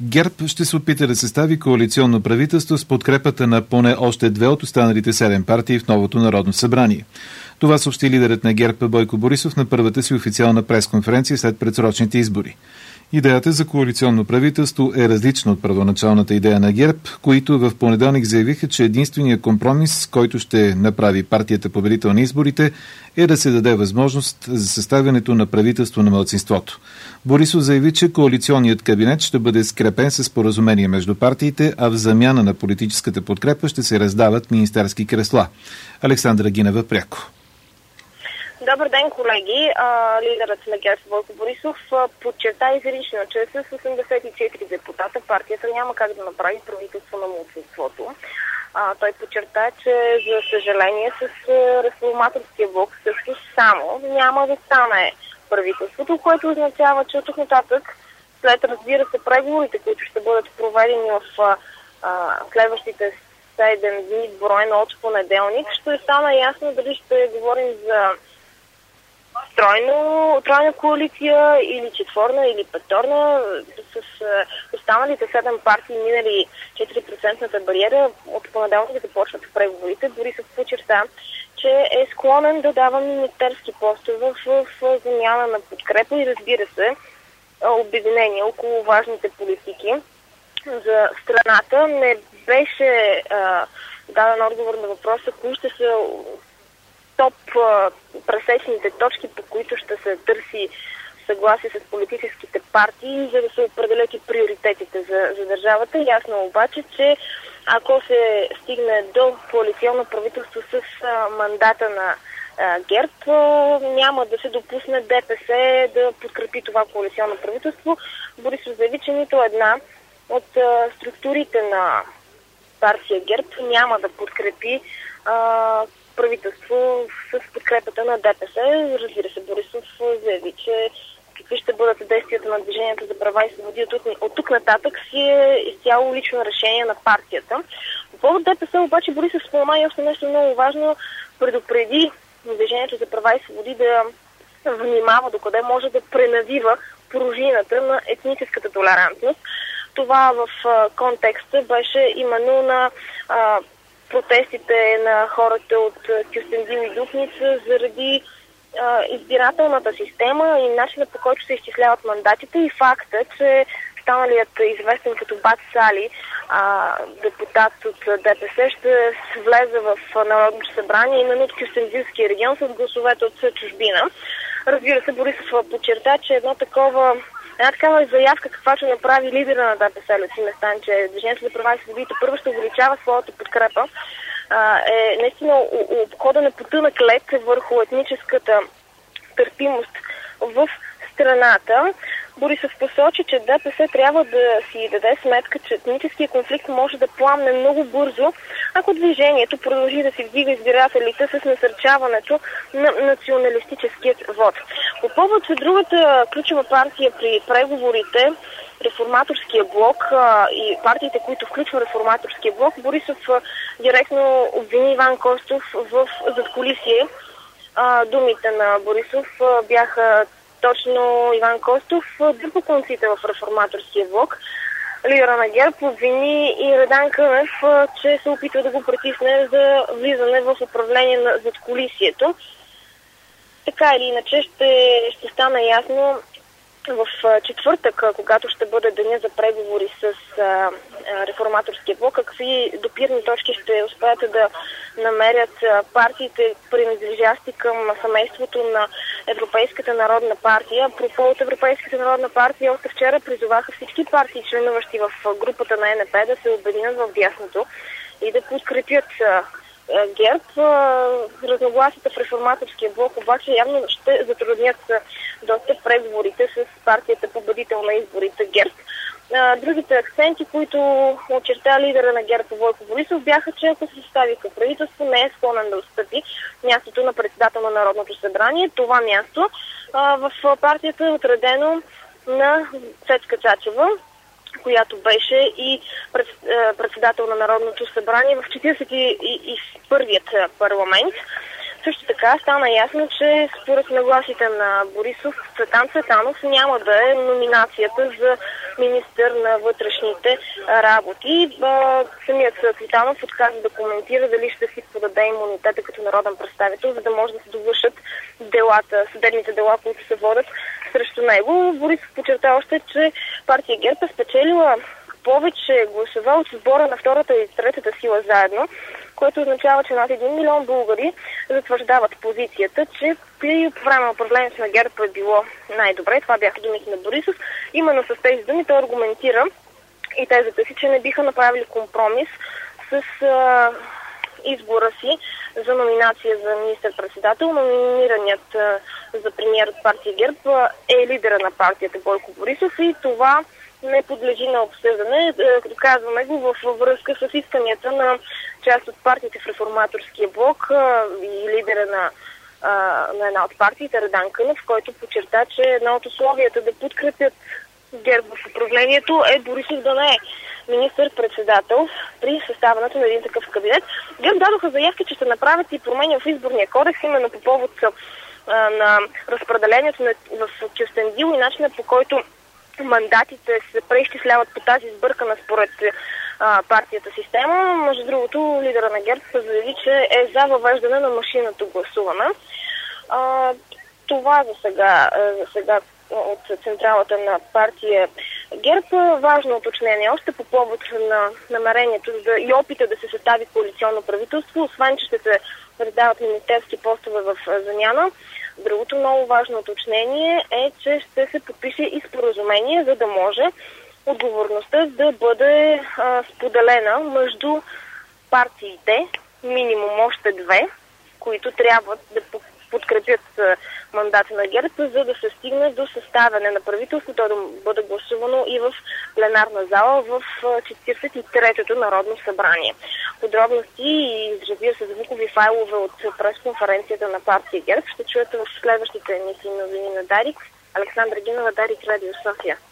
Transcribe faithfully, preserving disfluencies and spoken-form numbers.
ГЕРБ ще се опита да състави коалиционно правителство с подкрепата на поне още две от останалите седем партии в новото Народно събрание. Това съобщи лидерът на ГЕРБ Бойко Борисов на първата си официална пресконференция след предсрочните избори. Идеята за коалиционно правителство е различна от първоначалната идея на ГЕРБ, които в понеделник заявиха, че единственият компромис, който ще направи партията победител на изборите, е да се даде възможност за съставянето на правителство на малцинството. Борисов заяви, че коалиционният кабинет ще бъде скрепен с споразумение между партиите, а в замяна на политическата подкрепа ще се раздават министерски кресла. Александра Гинева пряко. Добър ден, колеги. Лидерът на ГЕРБ Бойко Борисов подчерта изрично, че с осемдесет и четири депутата партията няма как да направи правителство на малцинството. Той подчерта, че за съжаление с реформаторския блок също само няма да стане правителството, което означава, че от тук нататък, след разбира се преговорите, които ще бъдат проведени в а, следващите седем дни, броено от понеделник, ще стане ясно дали ще говорим за Тройно, тройна коалиция или четворна или петорна. С останалите седем партии минали четири процента бариера. От понеделник започват преговорите. Борисов подчерта, че е склонен да дава министерски постове в, в замяна на подкрепа и разбира се обединение около важните политики за страната. Не беше а, даден отговор на въпроса кои ще са топ пресечните точки, по които ще се търси съгласие с политическите партии, за да се определят и приоритетите за, за държавата. Ясно обаче, че ако се стигне до коалиционно правителство с а, мандата на а, ГЕРБ, а, няма да се допусне ДПС да подкрепи това коалиционно правителство. Борисов заяви, че нито една от а, структурите на партия ГЕРБ няма да подкрепи а, правителство с подкрепата на ДПС. Разбира се, Борисов заяви, че какви ще бъдат действията на Движението за права и свободи от тук, от тук нататък си е изцяло лично решение на партията. По повод ДПС обаче Борисов спомена и още нещо много важно, предупреди Движението за права и свободи да внимава докъде може да пренавива пружината на етническата толерантност. Това в контекста беше именно на а, протестите на хората от Кюстендил и Дупница заради а, избирателната система и начина, по който се изчисляват мандатите и факта, че станалият известен като Бат Сали, а, депутат от ДПС, ще влезе в Народното събрание именно от Кюстендилския регион с гласовете от чужбина. Разбира се, Борисов подчерта, че едно такова Една такава заявка, каквато направи лидера на ДПС Лютви Местан, че Движението за права и свободите първо ще увеличава своята подкрепа, е наистина обхода на потънък лед върху етническата търпимост в страната. Борисов посочи, че ДПС трябва да си даде сметка, че етническия конфликт може да пламне много бързо, ако движението продължи да си вдига избирателите с насърчаването на националистическият вод. По повод другата ключова партия при преговорите, реформаторския блок а, и партиите, които включва реформаторския блок, Борисов а, директно обвини Иван Костов в задкулисие. А, думите на Борисов а, бяха точно Иван Костов дръпа конците в реформаторския блок. Лидера на ГЕРБ обвини и Радан Кънев, че се опитва да го притисне за влизане в управление на задкулисието. Така или иначе ще, ще стане ясно в четвъртък, когато ще бъде деня за преговори с а, реформаторския блок, какви допирни точки ще успеят да намерят а, партиите, принадлежащи към семейството на Европейската народна партия. Пропо от Европейската народна партия още вчера призоваха всички партии, членуващи в групата на ЕНП, да се обединят в дясното и да подкрепят а, ГЕРБ. Разногласията в реформаторския блок обаче явно ще затруднят доста преговорите с партията победител на изборите ГЕРБ. Другите акценти, които очерта лидера на ГЕРБ Бойко Борисов, бяха, че ако се състави към правителство, не е склонен да отстъпи мястото на председател на Народното събрание. Това място в партията е отредено на Цецка Цачева, която беше и пред, председател на Народното събрание в четиридесет и първият парламент. Също така стана ясно, че според нагласите на Борисов, Цветан Цветанов няма да е номинацията за министър на вътрешните работи. Самият Цветанов отказа да коментира дали ще си подаде имунитета като народен представител, за да може да се довършат делата, съдебните дела, които се водят срещу него. Борисов подчерта още, че партия ГЕРБ е спечелила повече гласове от сбора на втората и третата сила заедно, което означава, че над един милион българи затвърждават позицията, че при по време на управлението на ГЕРБ е било най-добре. Това бяха думите на Борисов. Именно с тези думи той аргументира и тезата си, че не биха направили компромис с а, избора си за номинация за министър-председател. Номинираният а, за премиер от партия ГЕРБ е лидера на партията Бойко Борисов и това не подлежи на обсъждане. Казваме го във връзка с исканията на част от партиите в реформаторския блок и лидера на, на една от партиите, Радан Кънев, който подчерта, че едно от условията да подкрепят ГЕРБ в управлението е Борисов да не е министър-председател при съставането на един такъв кабинет. ГЕРБ дадоха заявки, че ще направят и промени в изборния кодекс, именно по повод на разпределението в Кюстендил и начина, по който мандатите се преизчисляват по тази сбъркана според а, партията система. Между другото, лидера на ГЕРБ заяви, че е за въвеждане на машинното гласуване. А, това за сега, за сега от централата на партия ГЕРБ. Важно уточнение още по повод на намерението да, и опита да се състави коалиционно правителство, освен че ще се раздават министерски постове в замяна. Другото много важно уточнение е, че ще се подпише и споразумение, за да може отговорността да бъде а, споделена между партиите, минимум още две, които трябва да подкрепят а, мандата на ГЕРБ, за да се стигне до съставяне на правителството, да бъде гласувано и в пленарна зала в четиридесет и третото Народно събрание. Подробности и, разбира се, звукови файлове от пресконференцията на партия ГЕРБ ще чуете в следващите емисии новини на Дарик. Александра Гинова, Дарик, Радио София.